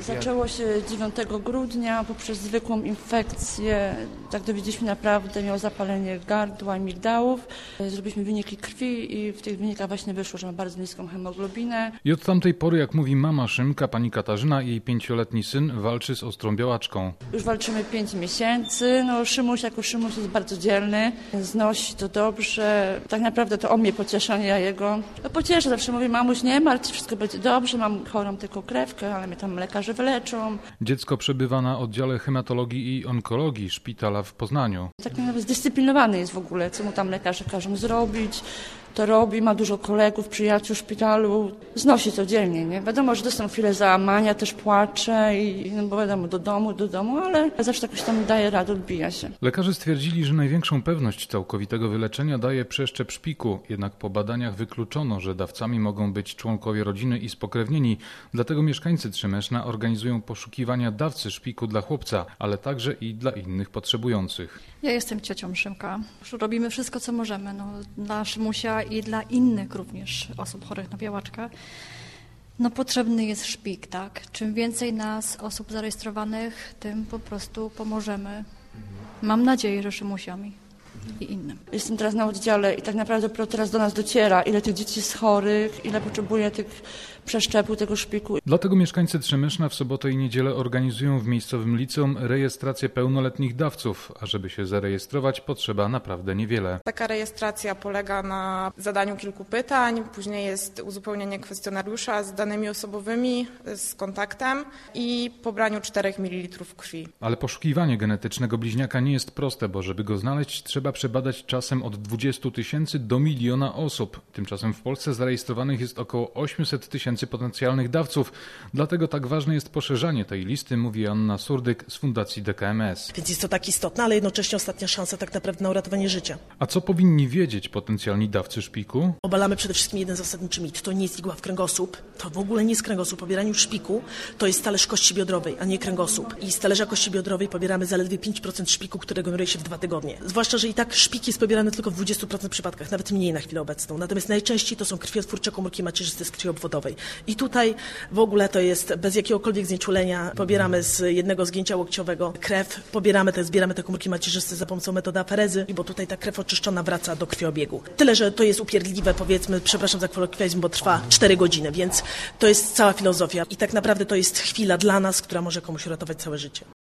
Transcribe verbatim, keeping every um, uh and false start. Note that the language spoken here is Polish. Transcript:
Zaczęło się dziewiątego grudnia poprzez zwykłą infekcję. Tak dowiedzieliśmy, naprawdę miał zapalenie gardła i migdałów. Zrobiliśmy wyniki krwi i w tych wynikach właśnie wyszło, że ma bardzo niską hemoglobinę. I od tamtej pory, jak mówi mama Szymka, pani Katarzyna i jej pięcioletni syn walczy z ostrą białaczką. Już walczymy pięć miesięcy. No, Szymuś jako Szymuś jest bardzo dzielny, znosi to dobrze. Tak naprawdę to on mnie pociesza, nie ja jego. No, pocieszę, zawsze mówię, mamuś, nie martw, wszystko będzie dobrze, mam chorą tylko krewkę, ale mnie tam lekarze wyleczą. Dziecko przebywa na oddziale hematologii i onkologii szpitala w Poznaniu. Tak nawet zdyscyplinowany jest w ogóle, co mu tam lekarze każą zrobić. To robi, ma dużo kolegów, przyjaciół w szpitalu, znosi codziennie, nie? Wiadomo, że dostał chwilę załamania, też płacze i no bo wiadomo, do domu, do domu, ale zawsze jakoś tam daje radę, odbija się. Lekarze stwierdzili, że największą pewność całkowitego wyleczenia daje przeszczep szpiku, jednak po badaniach wykluczono, że dawcami mogą być członkowie rodziny i spokrewnieni, dlatego mieszkańcy Trzemeszna organizują poszukiwania dawcy szpiku dla chłopca, ale także i dla innych potrzebujących. Ja jestem ciocią Szymka. Robimy wszystko, co możemy, no, dla Szymusia i dla innych również osób chorych na białaczkę. No potrzebny jest szpik, tak? Czym więcej nas, osób zarejestrowanych, tym po prostu pomożemy. Mam nadzieję, że Szymusiowi i innym. Jestem teraz na oddziale i tak naprawdę dopiero teraz do nas dociera, ile tych dzieci jest chorych, ile potrzebuje tych przeszczepu, tego szpiku. Dlatego mieszkańcy Trzemeszna w sobotę i niedzielę organizują w miejscowym liceum rejestrację pełnoletnich dawców, a żeby się zarejestrować, potrzeba naprawdę niewiele. Taka rejestracja polega na zadaniu kilku pytań, później jest uzupełnienie kwestionariusza z danymi osobowymi, z kontaktem i pobraniu czterech mililitrów krwi. Ale poszukiwanie genetycznego bliźniaka nie jest proste, bo żeby go znaleźć, trzeba przebadać czasem od dwudziestu tysięcy do miliona osób. Tymczasem w Polsce zarejestrowanych jest około osiemset tysięcy potencjalnych dawców. Dlatego tak ważne jest poszerzanie tej listy, mówi Anna Surdyk z Fundacji D K M S. Więc jest to tak istotne, ale jednocześnie ostatnia szansa tak naprawdę na uratowanie życia. A co powinni wiedzieć potencjalni dawcy szpiku? Obalamy przede wszystkim jeden zasadniczy mit. To nie jest igła w kręgosłup, to w ogóle nie jest kręgosłup. Pobieraniu szpiku to jest talerz kości biodrowej, a nie kręgosłup. I z talerza kości biodrowej pobieramy zaledwie pięć procent szpiku, którego generuje się w dwa tygodnie. Zwłaszcza, że i tak szpik jest pobierany tylko w dwudziestu procentach przypadkach, nawet mniej na chwilę obecną. Natomiast najczęściej to są krwiotwórcze komórki macierzyste z krwi obwodowej. I tutaj w ogóle to jest bez jakiegokolwiek znieczulenia. Pobieramy z jednego zgięcia łokciowego krew, pobieramy te, zbieramy te komórki macierzyste za pomocą metody aferezy, bo tutaj ta krew oczyszczona wraca do krwiobiegu. Tyle, że to jest upierdliwe, powiedzmy, przepraszam za kolokwializm, bo trwa cztery godziny, więc to jest cała filozofia. I tak naprawdę to jest chwila dla nas, która może komuś uratować całe życie.